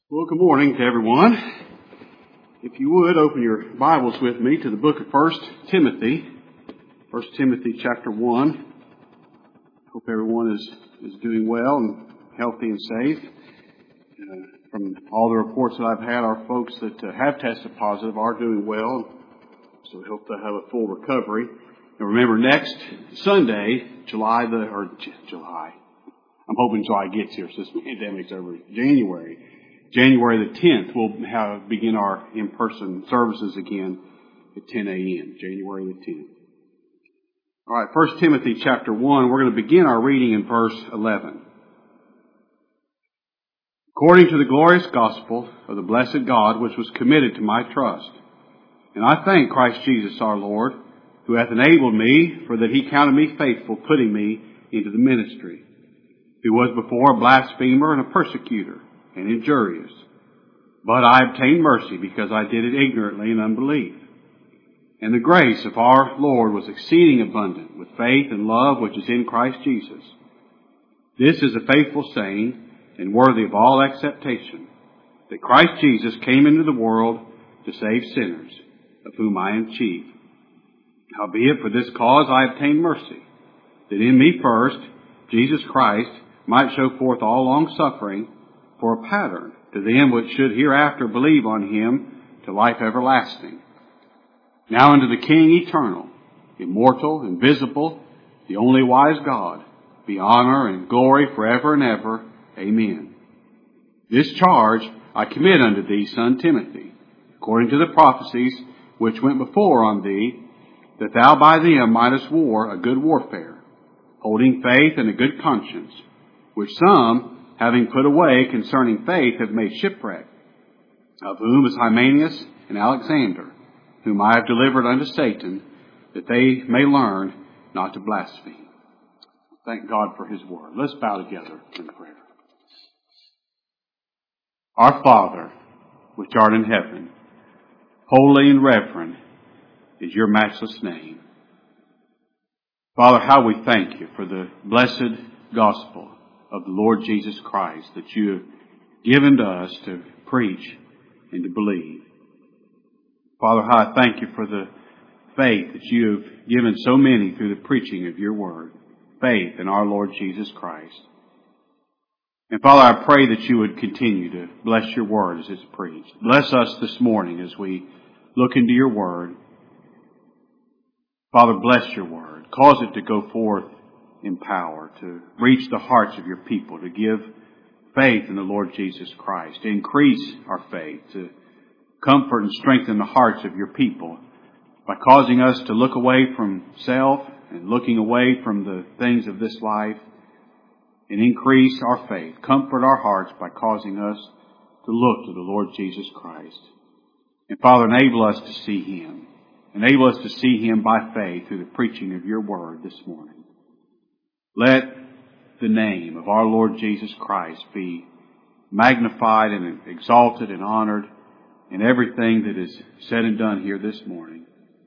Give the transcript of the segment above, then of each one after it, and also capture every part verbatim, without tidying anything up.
Well, good morning to everyone. If you would, open your Bibles with me to the book of First Timothy. First Timothy chapter one. Hope everyone is, is doing well and healthy and safe. Uh, from all the reports that I've had, our folks that uh, have tested positive are doing well. So we hope to have a full recovery. And remember, next Sunday, July the, or J- July, I'm hoping July gets here so this pandemic's over. January. January the tenth, we'll have, begin our in-person services again at ten a.m., January the tenth. All right, First Timothy chapter one, we're going to begin our reading in verse eleven. According to the glorious gospel of the blessed God, which was committed to my trust. And I thank Christ Jesus our Lord, who hath enabled me, for that he counted me faithful, putting me into the ministry, who was before a blasphemer and a persecutor, and injurious. But I obtained mercy because I did it ignorantly in unbelief. And the grace of our Lord was exceeding abundant with faith and love which is in Christ Jesus. This is a faithful saying and worthy of all acceptation, that Christ Jesus came into the world to save sinners, of whom I am chief. Howbeit for this cause I obtained mercy, that in me first Jesus Christ might show forth all long suffering, for a pattern to them which should hereafter believe on him to life everlasting. Now unto the King eternal, immortal, invisible, the only wise God, be honor and glory forever and ever. Amen. This charge I commit unto thee, son Timothy, according to the prophecies which went before on thee, that thou by them mightest war a good warfare, holding faith and a good conscience, which some, having put away concerning faith, have made shipwreck, of whom is Hymenaeus and Alexander, whom I have delivered unto Satan, that they may learn not to blaspheme. Thank God for his word. Let's bow together in prayer. Our Father, which art in heaven, holy and reverend is your matchless name. Father, how we thank you for the blessed gospel of the Lord Jesus Christ that you have given to us to preach and to believe. Father, how I thank you for the faith that you have given so many through the preaching of your word. Faith in our Lord Jesus Christ. And Father, I pray that you would continue to bless your word as it's preached. Bless us this morning as we look into your word. Father, bless your word. Cause it to go forth in power, to reach the hearts of your people, to give faith in the Lord Jesus Christ, to increase our faith, to comfort and strengthen the hearts of your people by causing us to look away from self and looking away from the things of this life and increase our faith. Comfort our hearts by causing us to look to the Lord Jesus Christ. And Father, enable us to see him. Enable us to see him by faith through the preaching of your word this morning. Let the name of our Lord Jesus Christ be magnified and exalted and honored in everything that is said and done here this morning.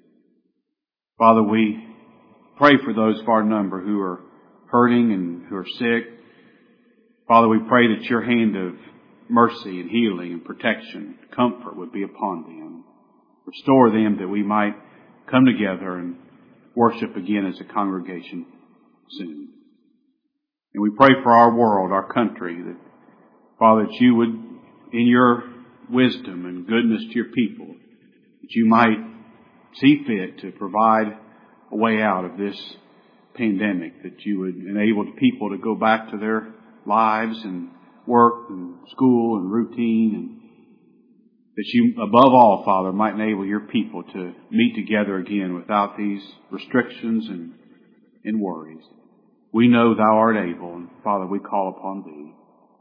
Father, we pray for those of our number who are hurting and who are sick. Father, we pray that your hand of mercy and healing and protection, comfort would be upon them. Restore them that we might come together and worship again as a congregation soon. And we pray for our world, our country, that, Father, that you would, in your wisdom and goodness to your people, that you might see fit to provide a way out of this pandemic, that you would enable the people to go back to their lives and work and school and routine, and that you, above all, Father, might enable your people to meet together again without these restrictions and, and worries. We know thou art able, and Father, we call upon thee.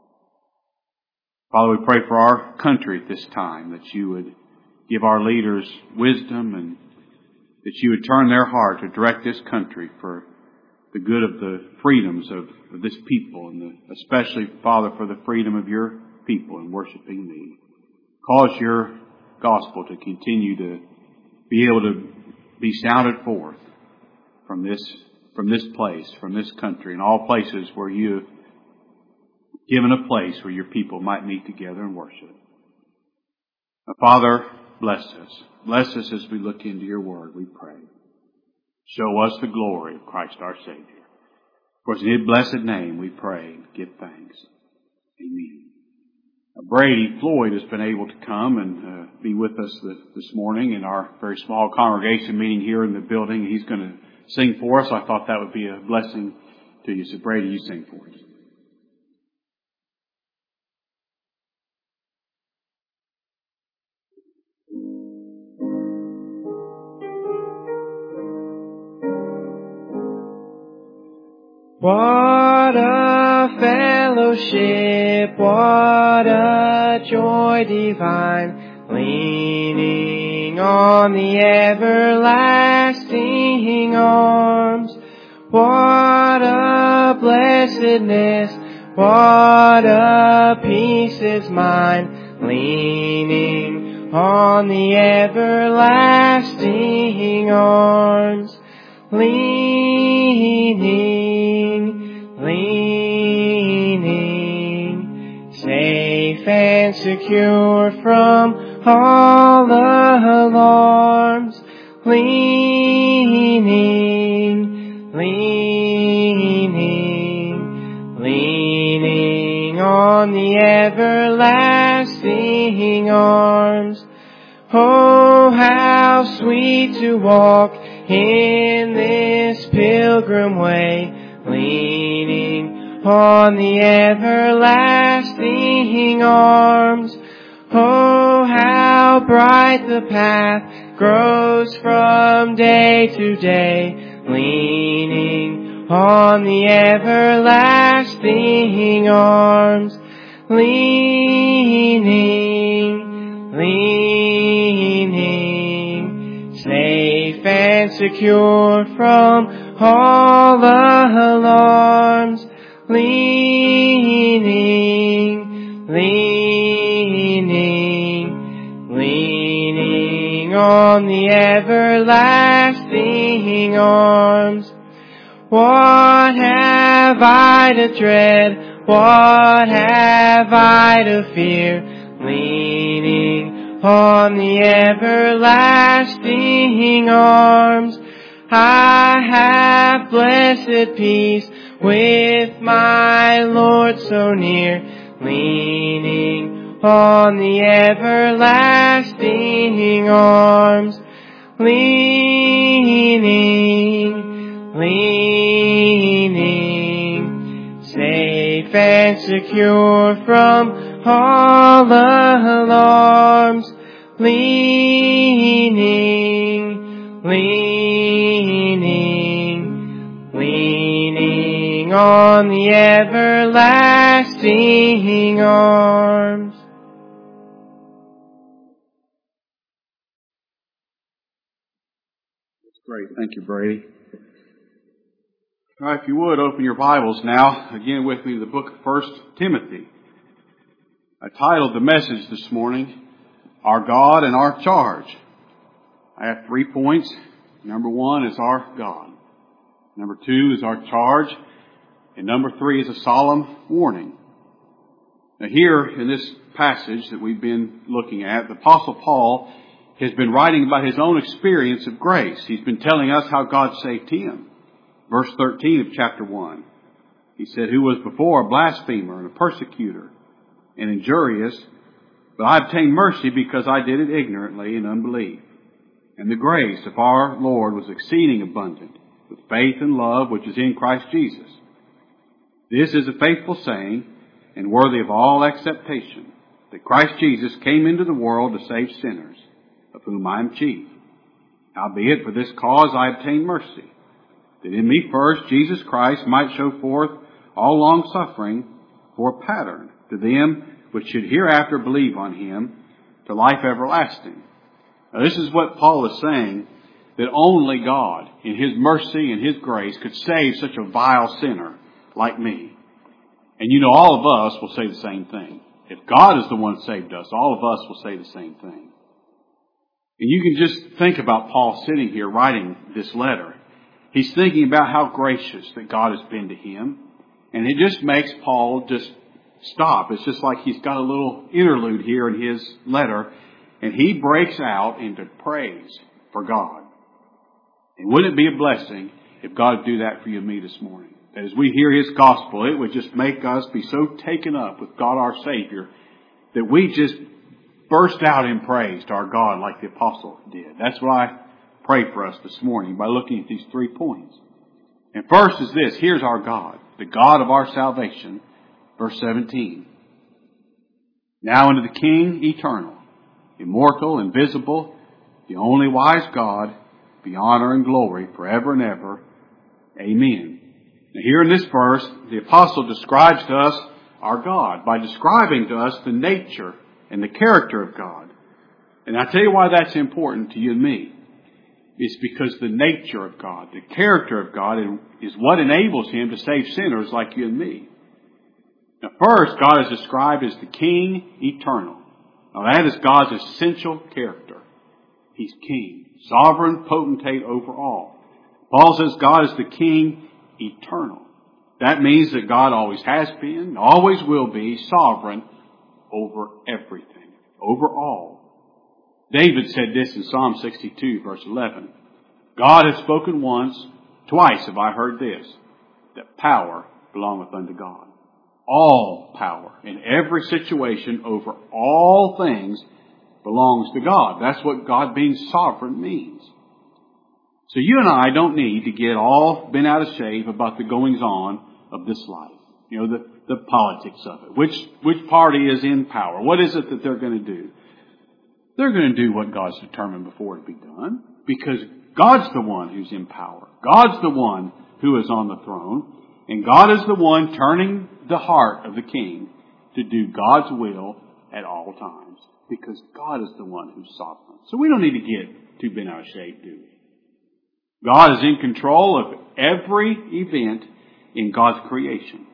Father, we pray for our country at this time, that you would give our leaders wisdom and that you would turn their heart to direct this country for the good of the freedoms of, of this people, and the, especially, Father, for the freedom of your people in worshiping thee. Cause your gospel to continue to be able to be sounded forth from this from this place, from this country, and all places where you given a place where your people might meet together and worship. Now, Father, bless us. Bless us as we look into your word, we pray. Show us the glory of Christ our Savior. For in his blessed name we pray and give thanks. Amen. Now, Brady Floyd has been able to come and uh, be with us this, this morning in our very small congregation meeting here in the building. He's going to sing for us. I thought that would be a blessing to you. So Brady, you sing for us. What a fellowship, what a joy divine, leaning on the everlasting arms. What a blessedness, what a peace is mine, leaning on the everlasting arms. Leaning, leaning, safe and secure from all alarms. Leaning, leaning, leaning on the everlasting arms. Oh, how sweet to walk in this pilgrim way, leaning on the everlasting arms. Oh, how bright the path grows from day to day, leaning on the everlasting arms. Leaning, leaning, safe and secure from all alarms. Leaning, leaning, leaning on the everlasting arms. What have I to dread? What have I to fear? Leaning on the everlasting arms. I have blessed peace with my Lord so near, leaning on the everlasting arms. Leaning, leaning, safe and secure from all alarms. Leaning, leaning, leaning on the everlasting arms. That's great. Thank you, Brady. All right, if you would, open your Bibles now, again with me, to the book of First Timothy. I titled the message this morning, Our God and Our Charge. I have three points. Number one is our God. Number two is our charge. And number three is a solemn warning. Now here in this passage that we've been looking at, the Apostle Paul has been writing about his own experience of grace. He's been telling us how God saved him. Verse thirteen of chapter one. He said, who was before a blasphemer and a persecutor and injurious, but I obtained mercy because I did it ignorantly in unbelief. And the grace of our Lord was exceeding abundant with faith and love which is in Christ Jesus. This is a faithful saying and worthy of all acceptation, that Christ Jesus came into the world to save sinners, of whom I am chief. Howbeit for this cause I obtained mercy, that in me first Jesus Christ might show forth all long suffering for a pattern to them which should hereafter believe on him to life everlasting. Now this is what Paul is saying, that only God in his mercy and his grace could save such a vile sinner like me. And you know, all of us will say the same thing. If God is the one that saved us, all of us will say the same thing. And you can just think about Paul sitting here writing this letter. He's thinking about how gracious that God has been to him. And it just makes Paul just stop. It's just like he's got a little interlude here in his letter, and he breaks out into praise for God. And wouldn't it be a blessing if God would do that for you and me this morning? That as we hear His gospel, it would just make us be so taken up with God our Savior that we just burst out in praise to our God like the apostle did. That's why I pray for us this morning by looking at these three points. And first is this. Here's our God, the God of our salvation. Verse seventeen. Now unto the King eternal, immortal, invisible, the only wise God, be honor and glory forever and ever. Amen. Now here in this verse, the apostle describes to us our God by describing to us the nature and the character of God. And I tell you why that's important to you and me. It's because the nature of God, the character of God is what enables Him to save sinners like you and me. Now first, God is described as the King eternal. Now that is God's essential character. He's King, sovereign potentate over all. Paul says God is the King eternal. That means that God always has been, always will be, sovereign over everything, over all. David said this in Psalm sixty-two, verse eleven. God has spoken once, twice have I heard this, that power belongeth unto God. All power in every situation over all things belongs to God. That's what God being sovereign means. So you and I don't need to get all bent out of shape about the goings on of this life. You know, the, the politics of it. Which, which party is in power? What is it that they're going to do? They're going to do what God's determined before it be done. Because God's the one who's in power. God's the one who is on the throne. And God is the one turning the heart of the king to do God's will at all times. Because God is the one who's sovereign. So we don't need to get too bent out of shape, do we? God is in control of every event in God's creation.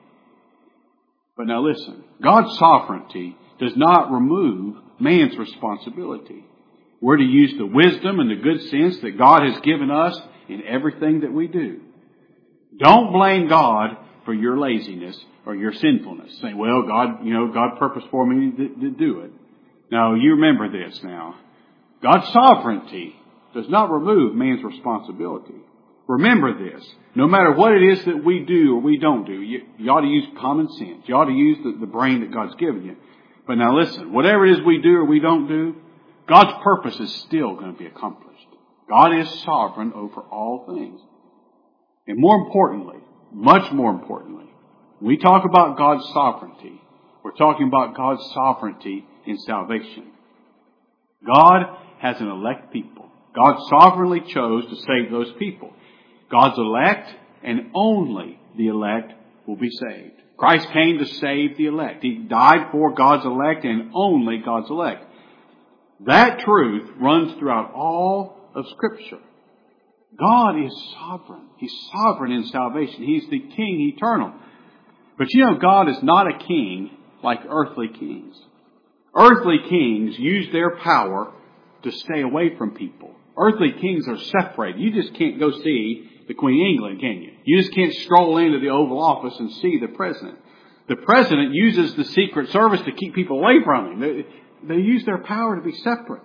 But now listen, God's sovereignty does not remove man's responsibility. We're to use the wisdom and the good sense that God has given us in everything that we do. Don't blame God for your laziness or your sinfulness. Say, well, God, you know, God purposed for me to, to do it. Now, you remember this now. God's sovereignty does not remove man's responsibility. Remember this. No matter what it is that we do or we don't do, you, you ought to use common sense. You ought to use the, the brain that God's given you. But now listen, whatever it is we do or we don't do, God's purpose is still going to be accomplished. God is sovereign over all things. And more importantly, much more importantly, when we talk about God's sovereignty, we're talking about God's sovereignty in salvation. God has an elect people. God sovereignly chose to save those people. God's elect and only the elect will be saved. Christ came to save the elect. He died for God's elect and only God's elect. That truth runs throughout all of Scripture. God is sovereign. He's sovereign in salvation. He's the King eternal. But you know, God is not a king like earthly kings. Earthly kings use their power to stay away from people. Earthly kings are separated. You just can't go see the Queen of England, can you? You just can't stroll into the Oval Office and see the President. The President uses the Secret Service to keep people away from him. They, they use their power to be separate.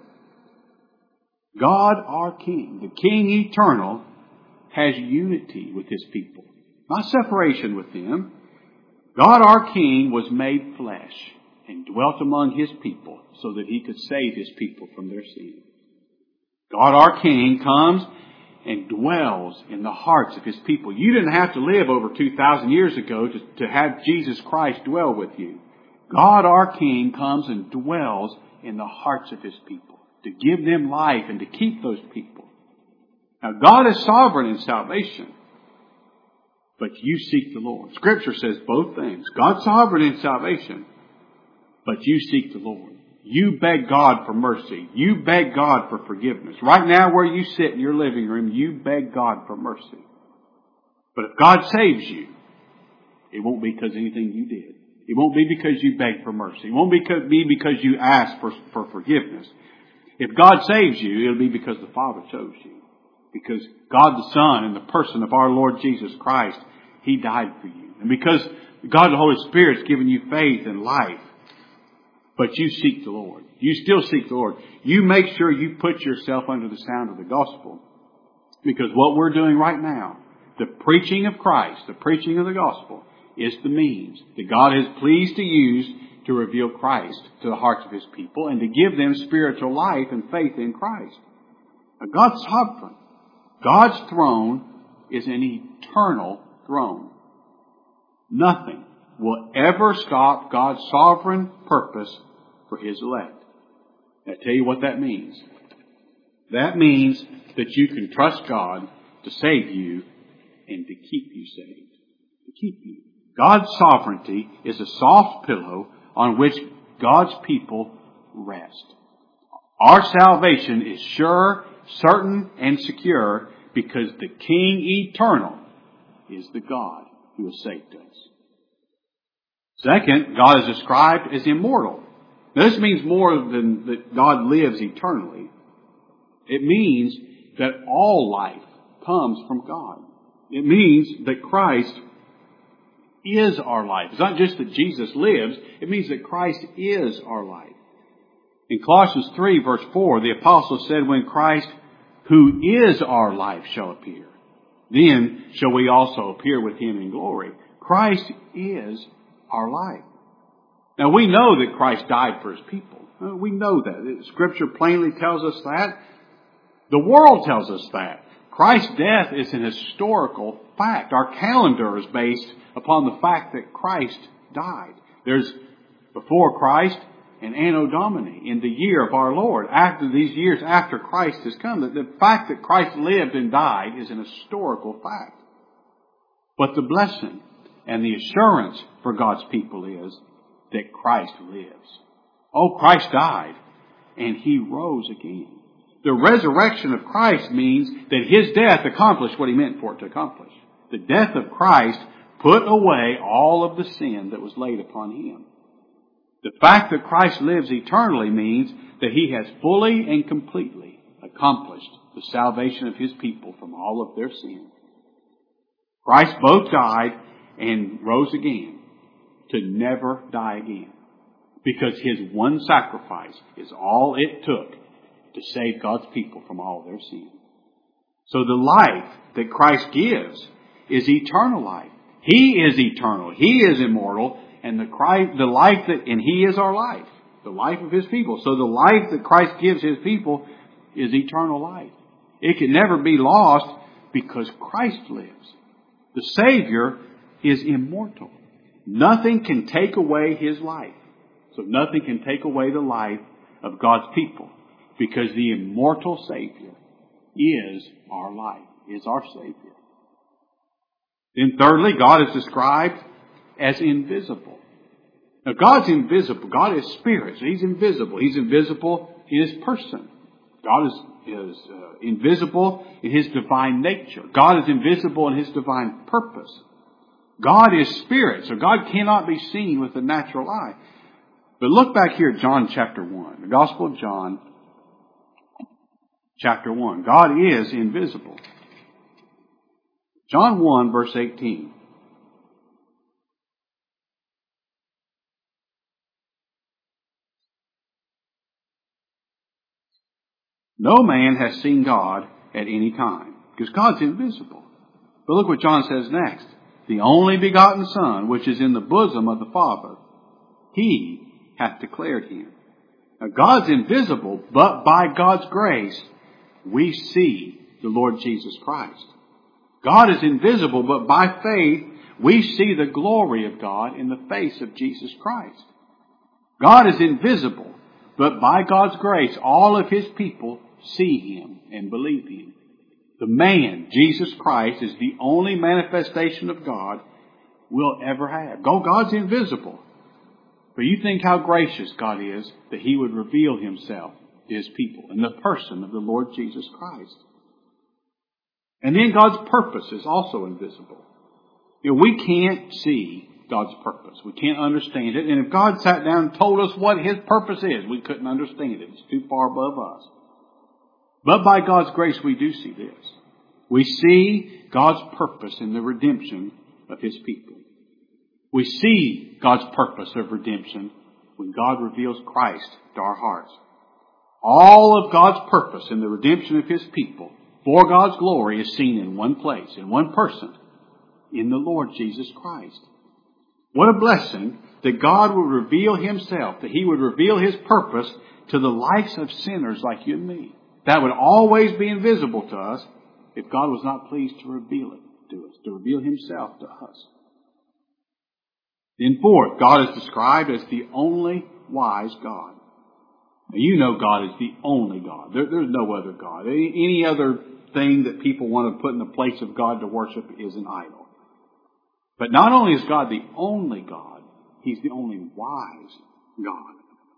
God, our King, the King eternal, has unity with His people. Not separation with them. God, our King, was made flesh and dwelt among His people so that He could save His people from their sin. God, our King, comes and dwells in the hearts of His people. You didn't have to live over two thousand years ago to, to have Jesus Christ dwell with you. God, our King, comes and dwells in the hearts of His people to give them life and to keep those people. Now, God is sovereign in salvation, but you seek the Lord. Scripture says both things. God's sovereign in salvation, but you seek the Lord. You beg God for mercy. You beg God for forgiveness. Right now where you sit in your living room, you beg God for mercy. But if God saves you, it won't be because of anything you did. It won't be because you begged for mercy. It won't be because you asked for, for forgiveness. If God saves you, it'll be because the Father chose you. Because God the Son, in the person of our Lord Jesus Christ, He died for you. And because God the Holy Spirit's given you faith and life. But you seek the Lord. You still seek the Lord. You make sure you put yourself under the sound of the gospel. Because what we're doing right now, the preaching of Christ, the preaching of the gospel, is the means that God is pleased to use to reveal Christ to the hearts of His people and to give them spiritual life and faith in Christ. Now, God's sovereign. God's throne is an eternal throne. Nothing will ever stop God's sovereign purpose for His elect. Now, I tell you what that means. That means that you can trust God to save you and to keep you saved. To keep you. God's sovereignty is a soft pillow on which God's people rest. Our salvation is sure, certain, and secure because the King eternal is the God who has saved us. Second, God is described as immortal. Now, this means more than that God lives eternally. It means that all life comes from God. It means that Christ is our life. It's not just that Jesus lives. It means that Christ is our life. In Colossians three, verse four, the apostle said, when Christ, who is our life, shall appear, then shall we also appear with Him in glory. Christ is our life. Now, we know that Christ died for His people. We know that. Scripture plainly tells us that. The world tells us that. Christ's death is an historical fact. Our calendar is based upon the fact that Christ died. There's before Christ and Anno Domini, in the year of our Lord. After these years after Christ has come, the, the fact that Christ lived and died is an historical fact. But the blessing and the assurance for God's people is that Christ lives. Oh, Christ died and He rose again. The resurrection of Christ means that His death accomplished what He meant for it to accomplish. The death of Christ put away all of the sin that was laid upon Him. The fact that Christ lives eternally means that He has fully and completely accomplished the salvation of His people from all of their sin. Christ both died and rose again to never die again, because His one sacrifice is all it took to save God's people from all their sin. So the life that Christ gives is eternal life. He is eternal. He is immortal. And the Christ, the life that, and He is our life. The life of His people. So the life that Christ gives His people is eternal life. It can never be lost because Christ lives. The Savior is immortal. Nothing can take away His life. So nothing can take away the life of God's people, because the immortal Savior is our life, is our Savior. Then thirdly, God is described as invisible. Now, God's invisible. God is spirit, so He's invisible. He's invisible in His person. God is, is uh, invisible in His divine nature. God is invisible in His divine purpose. God is spirit, so God cannot be seen with the natural eye. But look back here at John chapter one, the Gospel of John chapter one. God is invisible. John one, verse eighteen. No man has seen God at any time, because God's invisible. But look what John says next. The only begotten Son, which is in the bosom of the Father, He hath declared Him. Now, God's invisible, but by God's grace, we see the Lord Jesus Christ. God is invisible, but by faith, we see the glory of God in the face of Jesus Christ. God is invisible, but by God's grace, all of His people see Him and believe Him. The man, Jesus Christ, is the only manifestation of God we'll ever have. God's invisible. But you think how gracious God is that He would reveal Himself to His people in the person of the Lord Jesus Christ. And then God's purpose is also invisible. You know, we can't see God's purpose. We can't understand it. And if God sat down and told us what His purpose is, we couldn't understand it. It's too far above us. But by God's grace, we do see this. We see God's purpose in the redemption of His people. We see God's purpose of redemption when God reveals Christ to our hearts. All of God's purpose in the redemption of His people for God's glory is seen in one place, in one person, in the Lord Jesus Christ. What a blessing that God would reveal Himself, that He would reveal His purpose to the likes of sinners like you and me. That would always be invisible to us if God was not pleased to reveal it to us, to reveal Himself to us. Then fourth, God is described as the only wise God. Now, you know God is the only God. There, there's no other God. Any, any other thing that people want to put in the place of God to worship is an idol. But not only is God the only God, He's the only wise God.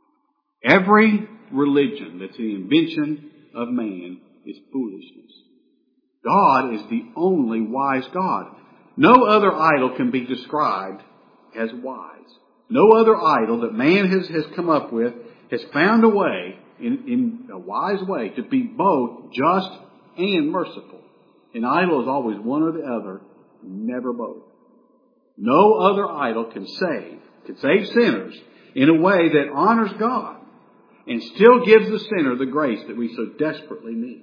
Every religion that's the invention of man is foolishness. God is the only wise God. No other idol can be described as wise. No other idol that man has, has come up with has found a way, in, in a wise way, to be both just and merciful. An idol is always one or the other, never both. No other idol can save, can save sinners in a way that honors God and still gives the sinner the grace that we so desperately need.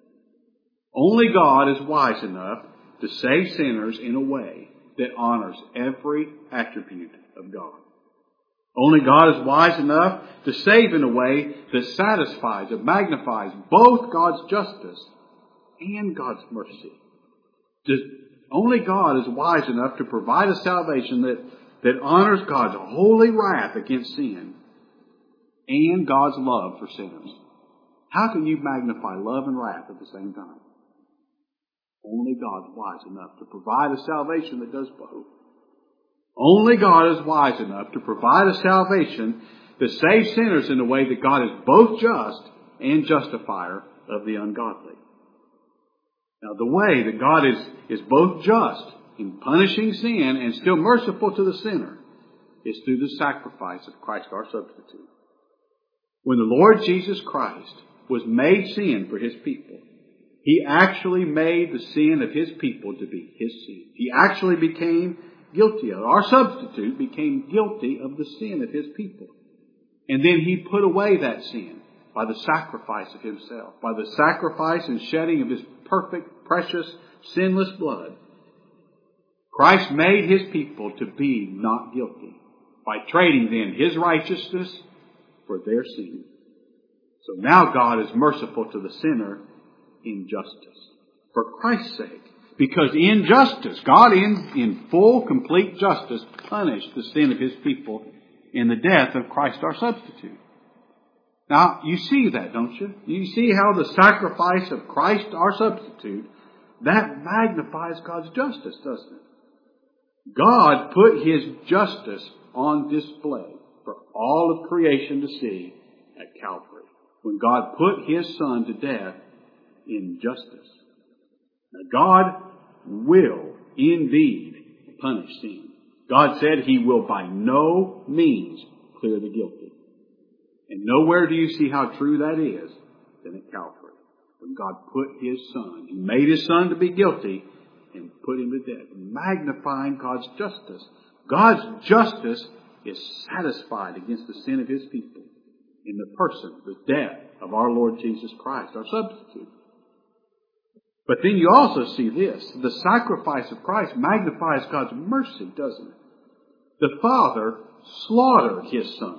Only God is wise enough to save sinners in a way that honors every attribute of God. Only God is wise enough to save in a way that satisfies, that magnifies both God's justice and God's mercy. Just, only God is wise enough to provide a salvation that, that honors God's holy wrath against sin and God's love for sinners. How can you magnify love and wrath at the same time? Only God is wise enough to provide a salvation that does both. Only God is wise enough to provide a salvation that saves sinners in a way that God is both just and justifier of the ungodly. Now, the way that God is, is both just in punishing sin and still merciful to the sinner is through the sacrifice of Christ our substitute. When the Lord Jesus Christ was made sin for His people, He actually made the sin of His people to be His sin. He actually became guilty of it. Our substitute became guilty of the sin of His people. And then He put away that sin by the sacrifice of Himself, by the sacrifice and shedding of His perfect, precious, sinless blood. Christ made His people to be not guilty by trading then His righteousness for their sin. So now God is merciful to the sinner in justice, for Christ's sake. Because in justice, God in, in full, complete justice punished the sin of His people in the death of Christ our substitute. Now, you see that, don't you? You see how the sacrifice of Christ our substitute, that magnifies God's justice, doesn't it? God put His justice on display for all of creation to see at Calvary, when God put His Son to death in justice. Now, God will indeed punish sin. God said He will by no means clear the guilty. And nowhere do you see how true that is than at Calvary, when God put His Son, He made His Son to be guilty and put Him to death, magnifying God's justice. God's justice is satisfied against the sin of His people in the person, the death of our Lord Jesus Christ, our substitute. But then you also see this. The sacrifice of Christ magnifies God's mercy, doesn't it? The Father slaughtered His Son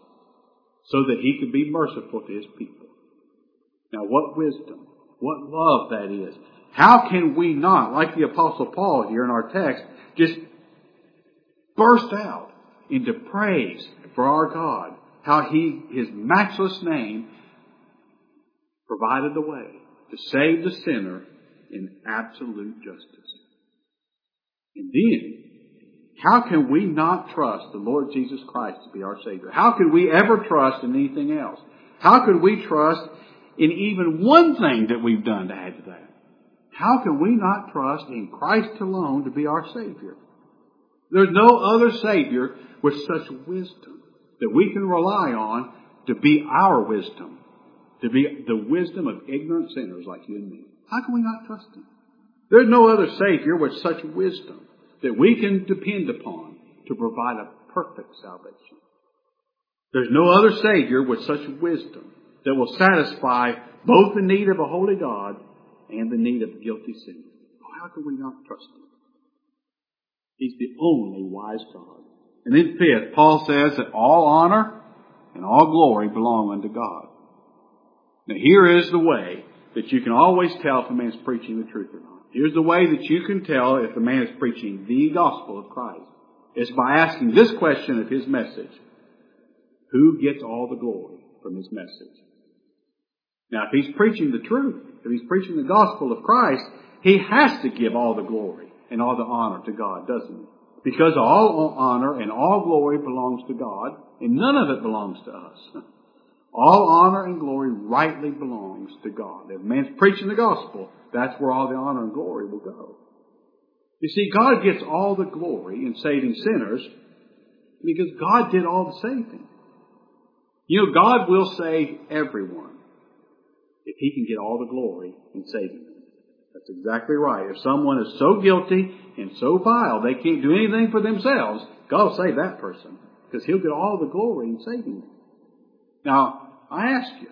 so that He could be merciful to His people. Now, what wisdom, what love that is. How can we not, like the Apostle Paul here in our text, just burst out into praise for our God? How He, His matchless name, provided the way to save the sinner in absolute justice. And then, how can we not trust the Lord Jesus Christ to be our Savior? How could we ever trust in anything else? How could we trust in even one thing that we've done to add to that? How can we not trust in Christ alone to be our Savior? There's no other Savior with such wisdom that we can rely on to be our wisdom, to be the wisdom of ignorant sinners like you and me. How can we not trust Him? There's no other Savior with such wisdom that we can depend upon to provide a perfect salvation. There's no other Savior with such wisdom that will satisfy both the need of a holy God and the need of guilty sinners. How can we not trust Him? He's the only wise God. And then fifth, Paul says that all honor and all glory belong unto God. Now here is the way that you can always tell if a man is preaching the truth or not. Here's the way that you can tell if a man is preaching the gospel of Christ. It's by asking this question of his message. Who gets all the glory from his message? Now if he's preaching the truth, if he's preaching the gospel of Christ, he has to give all the glory and all the honor to God, doesn't he? Because all honor and all glory belongs to God, and none of it belongs to us. All honor and glory rightly belongs to God. If a man's preaching the gospel, that's where all the honor and glory will go. You see, God gets all the glory in saving sinners because God did all the saving. You know, God will save everyone if He can get all the glory in saving them. That's exactly right. If someone is so guilty and so vile they can't do anything for themselves, God will save that person because He'll get all the glory in saving them. Now, I ask you,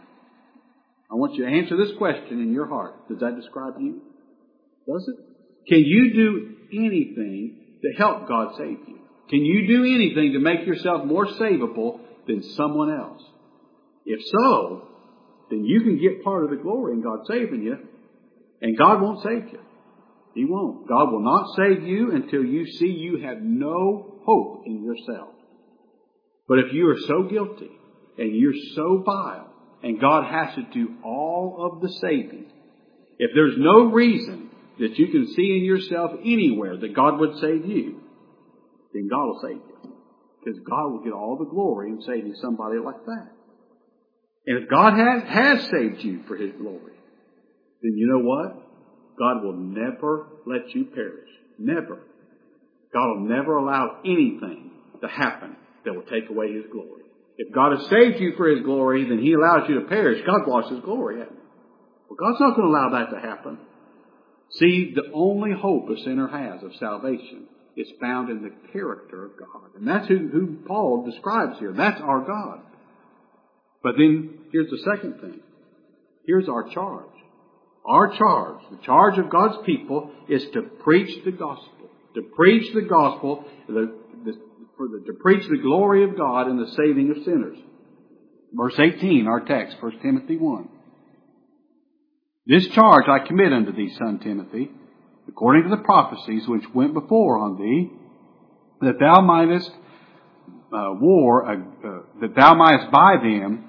I want you to answer this question in your heart. Does that describe you? Does it? Can you do anything to help God save you? Can you do anything to make yourself more savable than someone else? If so, then you can get part of the glory in God saving you, and God won't save you. He won't. God will not save you until you see you have no hope in yourself. But if you are so guilty, and you're so vile, and God has to do all of the saving, if there's no reason that you can see in yourself anywhere that God would save you, then God will save you. Because God will get all the glory in saving somebody like that. And if God has, has saved you for His glory, then you know what? God will never let you perish. Never. God will never allow anything to happen that will take away His glory. If God has saved you for His glory, then He allows you to perish. God lost His glory, hasn't He? Well, God's not going to allow that to happen. See, the only hope a sinner has of salvation is found in the character of God. And that's who, who Paul describes here. That's our God. But then, here's the second thing. Here's our charge. Our charge, the charge of God's people, is to preach the gospel. To preach the gospel, the, the, for the, to preach the glory of God and the saving of sinners. Verse eighteen, our text, First Timothy one. This charge I commit unto thee, son Timothy, according to the prophecies which went before on thee, that thou mightest uh, war, uh, uh, that thou mightest by them.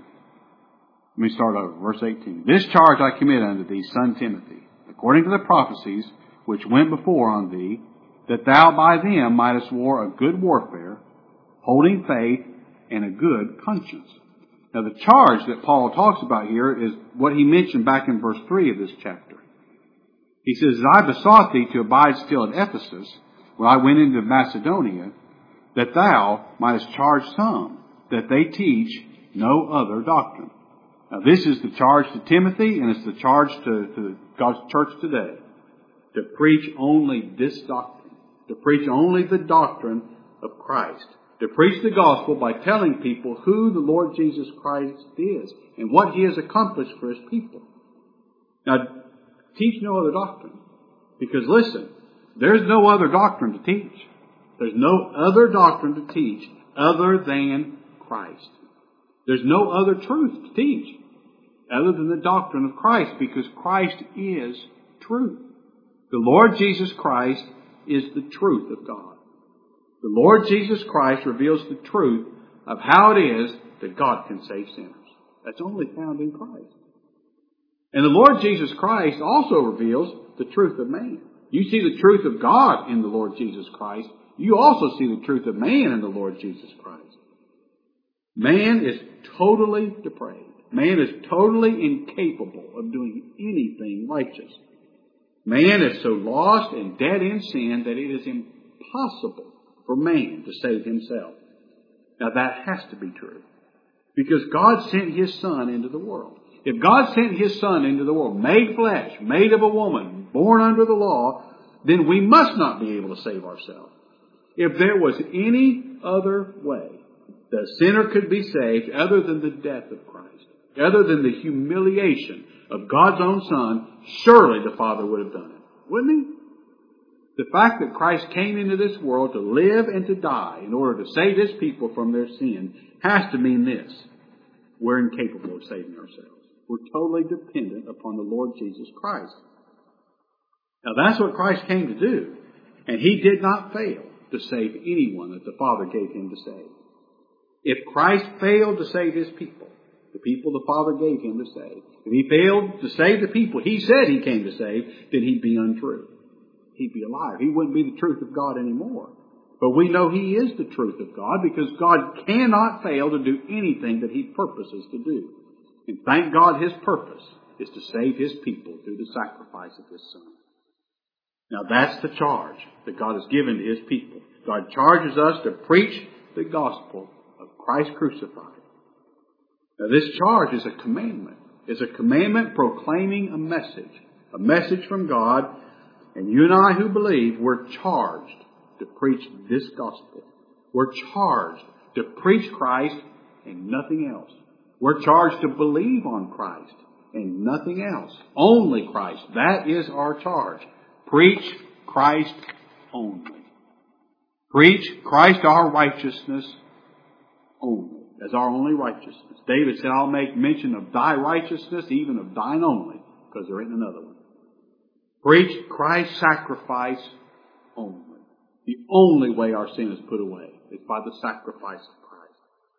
Let me start over, verse eighteen. This charge I commit unto thee, son Timothy, according to the prophecies which went before on thee, that thou by them mightest war a good warfare, holding faith and a good conscience. Now the charge that Paul talks about here is what he mentioned back in verse three of this chapter. He says, I besought thee to abide still at Ephesus, when I went into Macedonia, that thou mightest charge some, that they teach no other doctrine. Now this is the charge to Timothy, and it's the charge to, to God's church today. To preach only this doctrine. To preach only the doctrine of Christ. To preach the gospel by telling people who the Lord Jesus Christ is and what He has accomplished for His people. Now, teach no other doctrine. Because listen, there's no other doctrine to teach. There's no other doctrine to teach other than Christ. There's no other truth to teach other than the doctrine of Christ, because Christ is truth. The Lord Jesus Christ is the truth of God. The Lord Jesus Christ reveals the truth of how it is that God can save sinners. That's only found in Christ. And the Lord Jesus Christ also reveals the truth of man. You see the truth of God in the Lord Jesus Christ. You also see the truth of man in the Lord Jesus Christ. Man is totally depraved. Man is totally incapable of doing anything righteous. Man is so lost and dead in sin that it is impossible for man to save himself. Now that has to be true. Because God sent His Son into the world. If God sent His Son into the world, made flesh, made of a woman, born under the law, then we must not be able to save ourselves. If there was any other way the sinner could be saved other than the death of Christ, other than the humiliation of God's own Son, surely the Father would have done it, wouldn't He? The fact that Christ came into this world to live and to die in order to save His people from their sin has to mean this: we're incapable of saving ourselves. We're totally dependent upon the Lord Jesus Christ. Now that's what Christ came to do, and He did not fail to save anyone that the Father gave Him to save. If Christ failed to save His people, the people the Father gave Him to save, if He failed to save the people He said He came to save, then He'd be untrue. He'd be a liar. He wouldn't be the truth of God anymore. But we know He is the truth of God because God cannot fail to do anything that He purposes to do. And thank God His purpose is to save His people through the sacrifice of His Son. Now that's the charge that God has given to His people. God charges us to preach the gospel of Christ crucified. Now this charge is a commandment. It's a commandment proclaiming a message. A message from God. And you and I who believe, we're charged to preach this gospel. We're charged to preach Christ and nothing else. We're charged to believe on Christ and nothing else. Only Christ. That is our charge. Preach Christ only. Preach Christ our righteousness only. As our only righteousness. David said, I'll make mention of thy righteousness, even of thine only, because there isn't another one. Preach Christ's sacrifice only. The only way our sin is put away is by the sacrifice of Christ.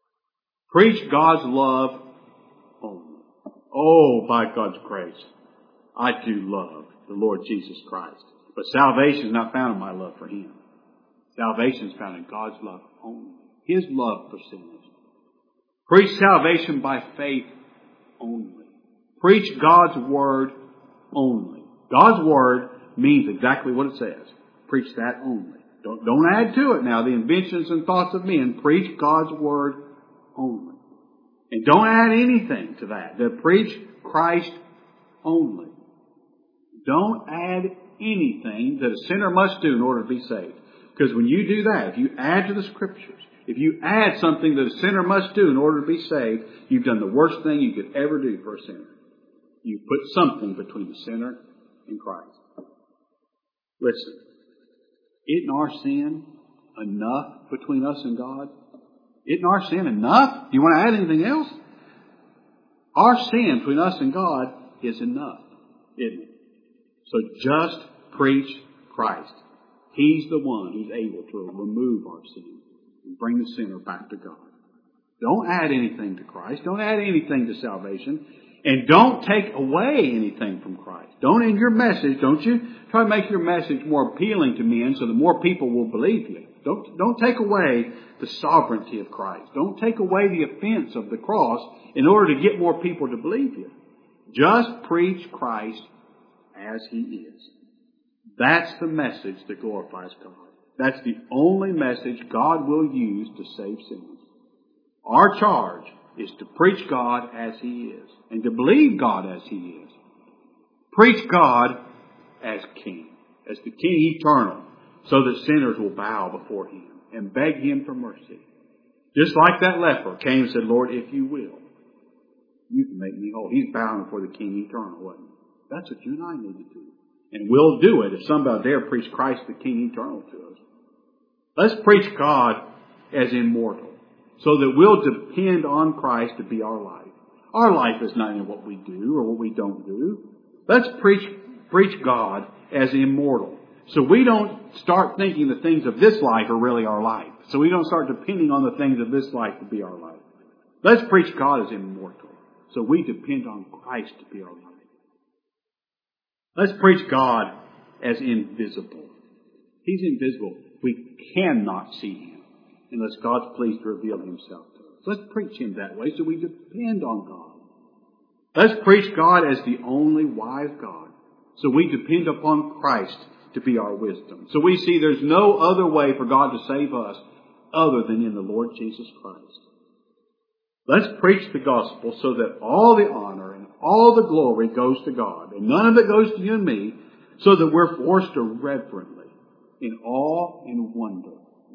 Preach God's love only. Oh, by God's grace, I do love the Lord Jesus Christ. But salvation is not found in my love for Him. Salvation is found in God's love only. His love for sinners. Preach salvation by faith only. Preach God's Word only. God's Word means exactly what it says. Preach that only. Don't, don't add to it now the inventions and thoughts of men. Preach God's Word only. And don't add anything to that. To preach Christ only. Don't add anything that a sinner must do in order to be saved. Because when you do that, if you add to the Scriptures, if you add something that a sinner must do in order to be saved, you've done the worst thing you could ever do for a sinner. You put something between the sinner and Christ. Listen, isn't our sin enough between us and God? Isn't our sin enough? Do you want to add anything else? Our sin between us and God is enough, isn't it? So just preach Christ. He's the one who's able to remove our sin and bring the sinner back to God. Don't add anything to Christ. Don't add anything to salvation. And don't take away anything from Christ. Don't in your message, don't you try to make your message more appealing to men so that more people will believe you. Don't, don't take away the sovereignty of Christ. Don't take away the offense of the cross in order to get more people to believe you. Just preach Christ as He is. That's the message that glorifies God. That's the only message God will use to save sinners. Our charge is to preach God as He is and to believe God as He is. Preach God as King, as the King eternal, so that sinners will bow before Him and beg Him for mercy. Just like that leper came and said, Lord, if you will, you can make me whole. He's bowing before the King eternal, wasn't he? That's what you and I need to do. And we'll do it if somebody dare preach Christ the King eternal to us. Let's preach God as immortal, so that we'll depend on Christ to be our life. Our life is not in what we do or what we don't do. Let's preach, preach God as immortal, so we don't start thinking the things of this life are really our life. So we don't start depending on the things of this life to be our life. Let's preach God as immortal, so we depend on Christ to be our life. Let's preach God as invisible. He's invisible. We cannot see Him unless God's pleased to reveal Himself to us. Let's preach Him that way so we depend on God. Let's preach God as the only wise God, so we depend upon Christ to be our wisdom. So we see there's no other way for God to save us other than in the Lord Jesus Christ. Let's preach the gospel so that all the honor and all the glory goes to God, and none of it goes to you and me, so that we're forced to reverently, in awe and wonder,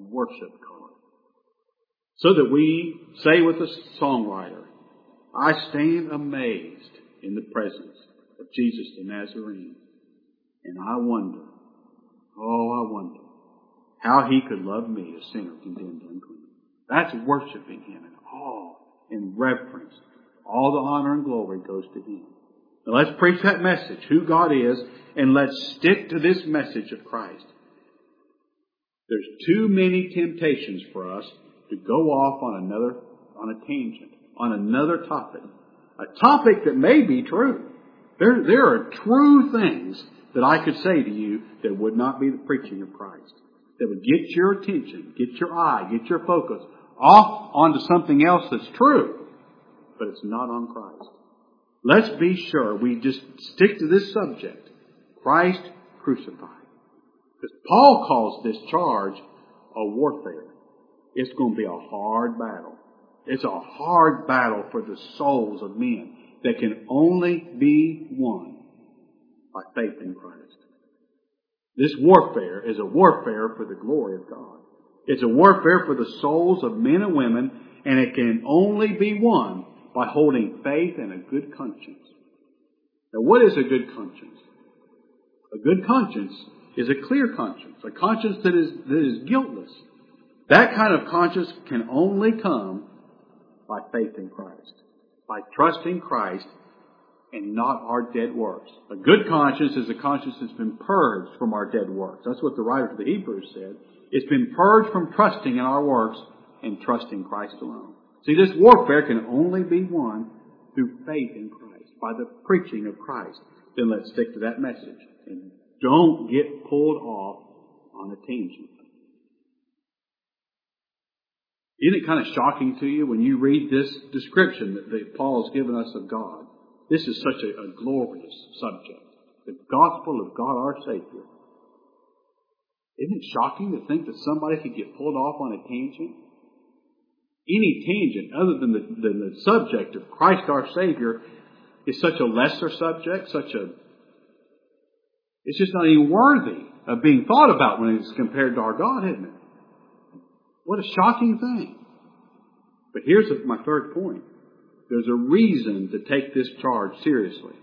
worship God. So that we say with the songwriter, I stand amazed in the presence of Jesus the Nazarene, and I wonder, oh, I wonder, how He could love me, a sinner condemned unclean. That's worshiping Him in awe, in reverence. All the honor and glory goes to Him. Now let's preach that message, who God is, and let's stick to this message of Christ. There's too many temptations for us to go off on another, on a tangent, on another topic. A topic that may be true. There, there are true things that I could say to you that would not be the preaching of Christ. That would get your attention, get your eye, get your focus off onto something else that's true, but it's not on Christ. Let's be sure we just stick to this subject, Christ crucified. Because Paul calls this charge a warfare. It's going to be a hard battle. It's a hard battle for the souls of men that can only be won by faith in Christ. This warfare is a warfare for the glory of God. It's a warfare for the souls of men and women, and it can only be won by holding faith and a good conscience. Now, what is a good conscience? A good conscience is a clear conscience, a conscience that is, that is guiltless. That kind of conscience can only come by faith in Christ, by trusting Christ and not our dead works. A good conscience is a conscience that's been purged from our dead works. That's what the writer to the Hebrews said. It's been purged from trusting in our works and trusting Christ alone. See, this warfare can only be won through faith in Christ, by the preaching of Christ. Then let's stick to that message and don't get pulled off on a tangent. Isn't it kind of shocking to you when you read this description that, that Paul has given us of God? This is such a, a glorious subject. The gospel of God our Savior. Isn't it shocking to think that somebody could get pulled off on a tangent? Any tangent other than the, than the subject of Christ our Savior is such a lesser subject, such a... It's just not even worthy of being thought about when it's compared to our God, isn't it? What a shocking thing. But here's my third point. There's a reason to take this charge seriously.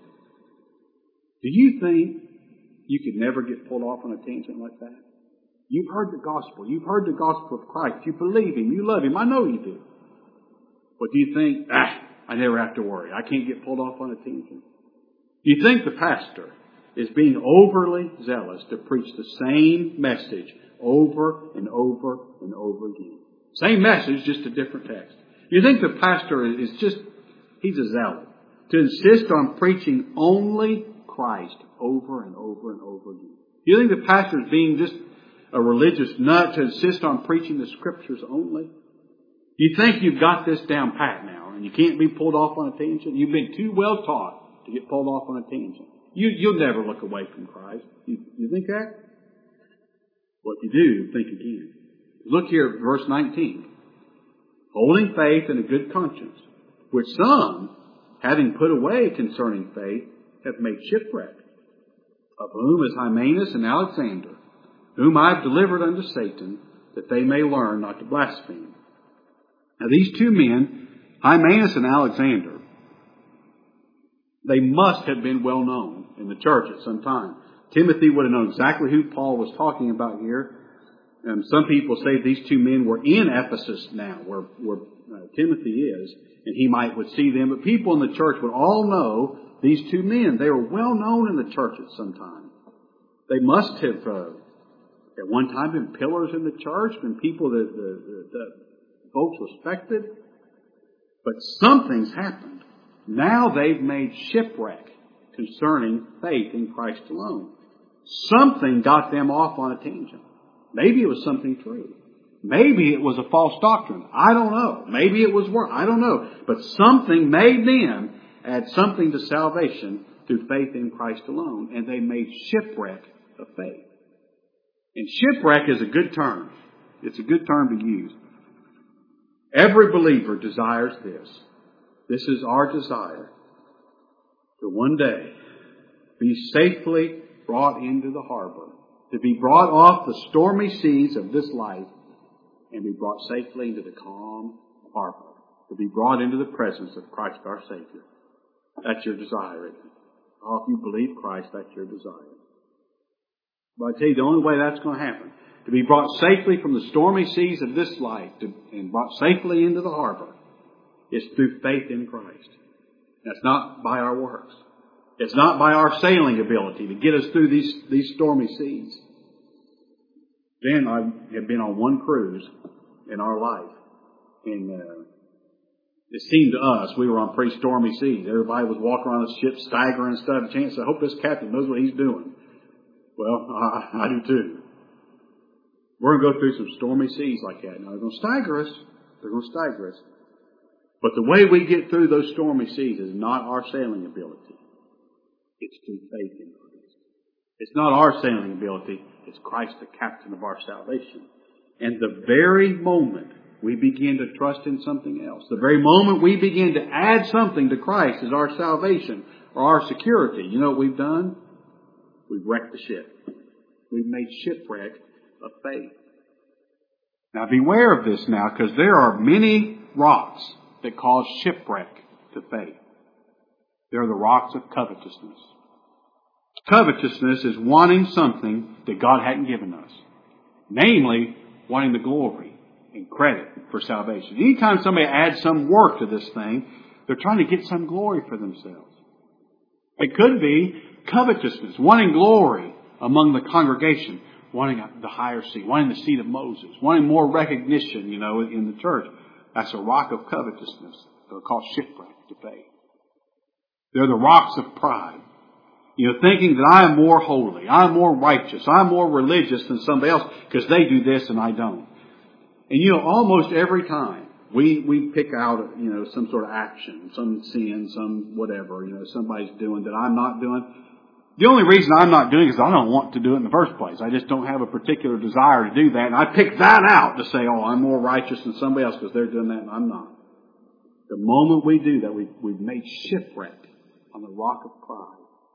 Do you think you could never get pulled off on a tangent like that? You've heard the gospel. You've heard the gospel of Christ. You believe Him. You love Him. I know you do. But do you think, ah, I never have to worry. I can't get pulled off on a tangent? Do you think the pastor is being overly zealous to preach the same message over and over and over again? Same message, just a different text. You think the pastor is just, he's a zealot to insist on preaching only Christ over and over and over again? You think the pastor is being just a religious nut to insist on preaching the Scriptures only? You think you've got this down pat now and you can't be pulled off on a tangent? You've been too well taught to get pulled off on a tangent. You, you'll never look away from Christ. You, you think that? Well, if you do, think again. Look here at verse nineteen. Holding faith and a good conscience, which some, having put away concerning faith, have made shipwreck, of whom is Hymenaeus and Alexander, whom I have delivered unto Satan, that they may learn not to blaspheme. Now these two men, Hymenaeus and Alexander, they must have been well known in the church at some time. Timothy would have known exactly who Paul was talking about here. Um, some people say these two men were in Ephesus now, where, where uh, Timothy is, and he might would see them. But people in the church would all know these two men. They were well known in the church at some time. They must have, uh, at one time, been pillars in the church, been people that the, the, the folks respected. But something's happened. Now they've made shipwreck concerning faith in Christ alone. Something got them off on a tangent. Maybe it was something true. Maybe it was a false doctrine. I don't know. Maybe it was work. I don't know. But something made them add something to salvation through faith in Christ alone. And they made shipwreck of faith. And shipwreck is a good term. It's a good term to use. Every believer desires this. This is our desire. To one day be safely brought into the harbor, to be brought off the stormy seas of this life and be brought safely into the calm harbor, to be brought into the presence of Christ our Savior. That's your desire, isn't it? Oh, if you believe Christ, that's your desire. But I tell you, the only way that's going to happen, to be brought safely from the stormy seas of this life to, and brought safely into the harbor, is through faith in Christ. That's not by our works. It's not by our sailing ability to get us through these, these stormy seas. Then I have been on one cruise in our life, and uh, it seemed to us we were on pretty stormy seas. Everybody was walking around the ship staggering and stuff. Chance, I hope this captain knows what he's doing. Well, I, I do too. We're going to go through some stormy seas like that. Now, they're going to stagger us. They're going to stagger us. But the way we get through those stormy seas is not our sailing ability. It's through faith in Christ. It's not our sailing ability. It's Christ, the captain of our salvation. And the very moment we begin to trust in something else, the very moment we begin to add something to Christ as our salvation or our security, you know what we've done? We've wrecked the ship. We've made shipwreck of faith. Now beware of this now, because there are many rocks that cause shipwreck to faith. They're the rocks of covetousness. Covetousness is wanting something that God hadn't given us. Namely, wanting the glory and credit for salvation. Anytime somebody adds some work to this thing, they're trying to get some glory for themselves. It could be covetousness, wanting glory among the congregation, wanting the higher seat, wanting the seat of Moses, wanting more recognition, you know, in the church. That's a rock of covetousness. They're called shipwreck to faith. They're the rocks of pride. You know, thinking that I am more holy, I'm more righteous, I'm more religious than somebody else because they do this and I don't. And you know, almost every time we we pick out, you know, some sort of action, some sin, some whatever, you know, somebody's doing that I'm not doing. The only reason I'm not doing it is I don't want to do it in the first place. I just don't have a particular desire to do that. And I pick that out to say, oh, I'm more righteous than somebody else because they're doing that and I'm not. The moment we do that, we, we've made shipwreck on the rock of pride.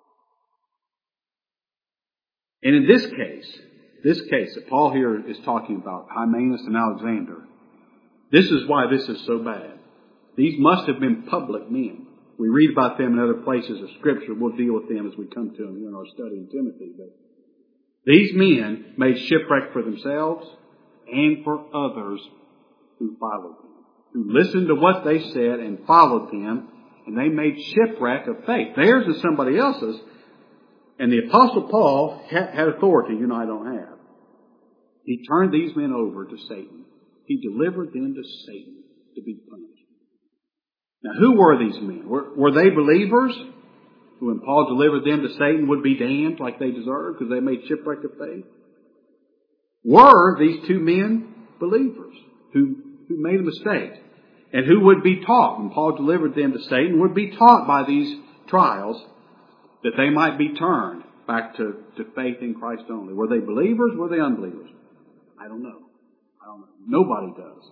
And in this case, this case that Paul here is talking about, Hymenaeus and Alexander, this is why this is so bad. These must have been public men. We read about them in other places of Scripture. We'll deal with them as we come to them in our study in Timothy. But these men made shipwreck for themselves and for others who followed them, who listened to what they said and followed them, and they made shipwreck of faith. Theirs is somebody else's. And the Apostle Paul had authority you and I don't have. He turned these men over to Satan. He delivered them to Satan to be punished. Now, who were these men? Were, were they believers who, when Paul delivered them to Satan, would be damned like they deserved because they made shipwreck of faith? Were these two men believers who, who made a mistake and who would be taught, when Paul delivered them to Satan, would be taught by these trials that they might be turned back to, to faith in Christ only? Were they believers? Were they unbelievers? I don't know. I don't know. Nobody does.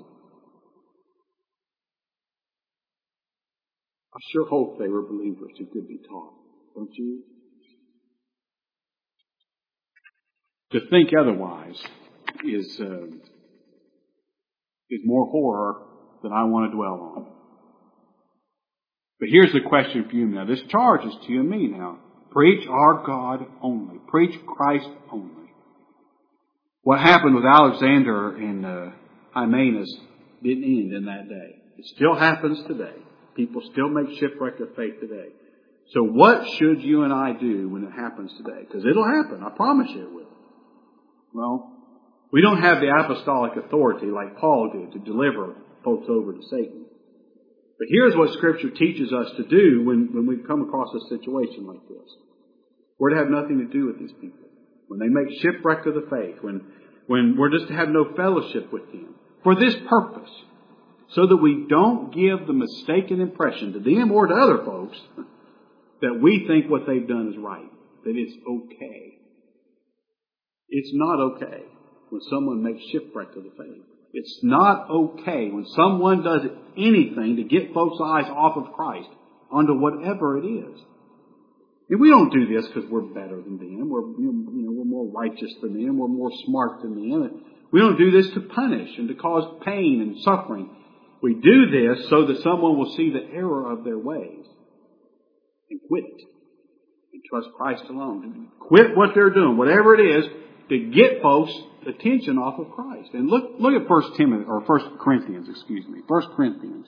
I sure hope they were believers who could be taught. Don't you? To think otherwise is uh, is more horror than I want to dwell on. But here's the question for you now. This charge is to you and me now. Preach our God only. Preach Christ only. What happened with Alexander and uh, Hymenaeus didn't end in that day. It still happens today. People still make shipwreck of faith today. So what should you and I do when it happens today? Because it'll happen. I promise you it will. Well, we don't have the apostolic authority like Paul did to deliver folks over to Satan. But here's what Scripture teaches us to do when, when we come across a situation like this. We're to have nothing to do with these people. When they make shipwreck of the faith, when, when we're just to have no fellowship with them. For this purpose, so that we don't give the mistaken impression to them or to other folks that we think what they've done is right, that it's okay. It's not okay when someone makes shipwreck of the faith. It's not okay when someone does anything to get folks' eyes off of Christ onto whatever it is. And we don't do this because we're better than them. We're, you know, we're more righteous than them. We're more smart than them. We don't do this to punish and to cause pain and suffering. We do this so that someone will see the error of their ways and quit it and trust Christ alone. Quit what they're doing, whatever it is, to get folks' attention off of Christ. And look, look at First Timothy or First Corinthians, excuse me, First Corinthians.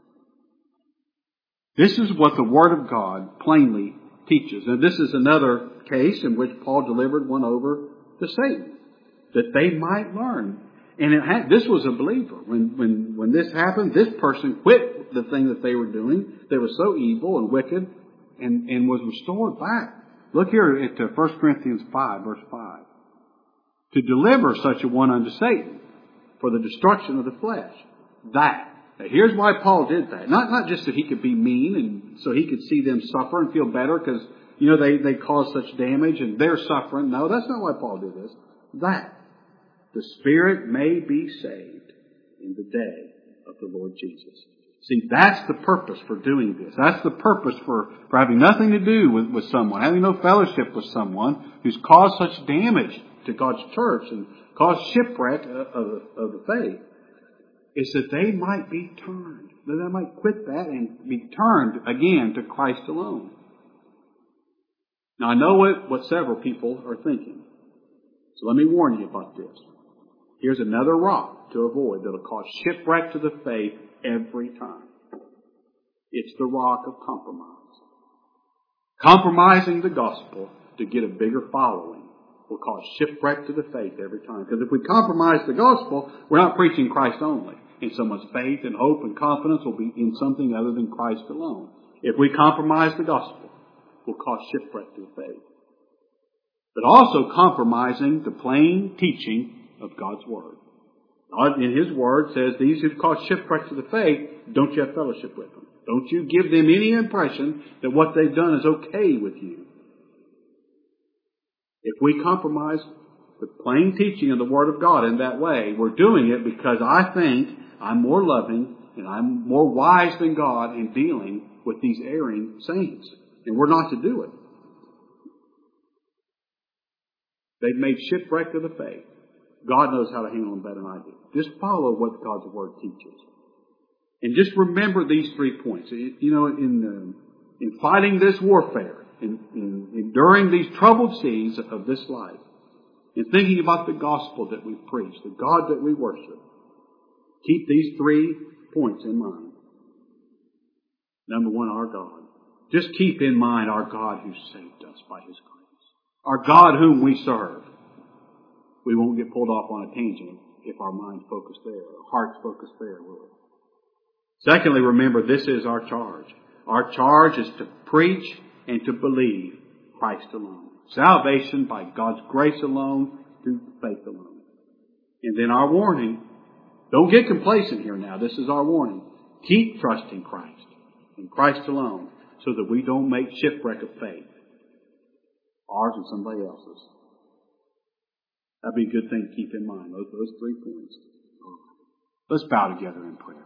This is what the Word of God plainly teaches. And this is another case in which Paul delivered one over to Satan, that they might learn. And it had, this was a believer. When, when, when this happened, this person quit the thing that they were doing that was so evil and wicked and, and was restored back. Look here at uh, First Corinthians five, verse five. To deliver such a one unto Satan for the destruction of the flesh. That. Now here's why Paul did that. Not, not just that he could be mean and so he could see them suffer and feel better because, you know, they, they caused such damage and they're suffering. No, that's not why Paul did this. That the spirit may be saved in the day of the Lord Jesus. See, that's the purpose for doing this. That's the purpose for, for having nothing to do with, with someone, having no fellowship with someone who's caused such damage to God's church and caused shipwreck of, of, of the faith, is that they might be turned, that they might quit that and be turned again to Christ alone. Now I know what, what several people are thinking. So let me warn you about this. Here's another rock to avoid that'll cause shipwreck to the faith every time. It's the rock of compromise. Compromising the gospel to get a bigger following will cause shipwreck to the faith every time. Because if we compromise the gospel, we're not preaching Christ only. And someone's faith and hope and confidence will be in something other than Christ alone. If we compromise the gospel, we'll cause shipwreck to the faith. But also compromising the plain teaching of God's Word. God in His Word says, these who cause shipwreck to the faith, don't you have fellowship with them. Don't you give them any impression that what they've done is okay with you. If we compromise the plain teaching of the Word of God in that way, we're doing it because I think I'm more loving and I'm more wise than God in dealing with these erring saints. And we're not to do it. They've made shipwreck of the faith. God knows how to handle them better than I do. Just follow what God's Word teaches. And just remember these three points. You know, in, uh, in fighting this warfare, in, in enduring these troubled seas of this life, in thinking about the gospel that we preach, the God that we worship, keep these three points in mind. Number one, our God. Just keep in mind our God who saved us by His grace. Our God whom we serve. We won't get pulled off on a tangent if our mind's focused there, our heart's focused there, will it? Secondly, remember this is our charge. Our charge is to preach and to believe Christ alone. Salvation by God's grace alone, through faith alone. And then our warning, don't get complacent here now. This is our warning. Keep trusting Christ and Christ alone so that we don't make shipwreck of faith. Ours and somebody else's. That'd be a good thing to keep in mind, those, those three points. Let's bow together in prayer.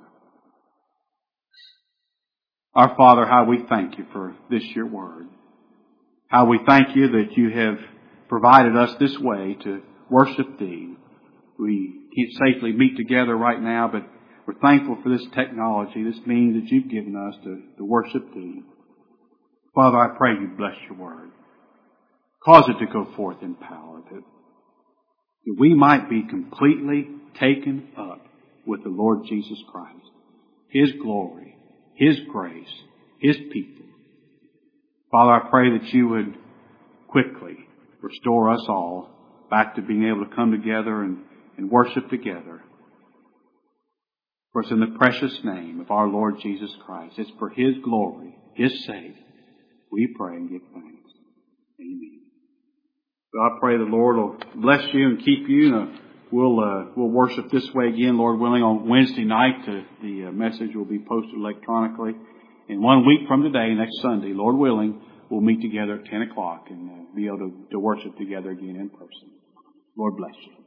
Our Father, how we thank you for this your word. How we thank you that you have provided us this way to worship thee. We can't safely meet together right now, but we're thankful for this technology, this means that you've given us to, to worship thee. Father, I pray you bless your word. Cause it to go forth in power, that that we might be completely taken up with the Lord Jesus Christ, His glory, His grace, His people. Father, I pray that you would quickly restore us all back to being able to come together and, and worship together. For it's in the precious name of our Lord Jesus Christ. It's for His glory, His sake, we pray and give thanks. Amen. So I pray the Lord will bless you and keep you. Uh, we'll uh, we'll worship this way again, Lord willing, on Wednesday night. Uh, the uh, message will be posted electronically. And one week from today, next Sunday, Lord willing, we'll meet together at ten o'clock and uh, be able to, to worship together again in person. Lord bless you.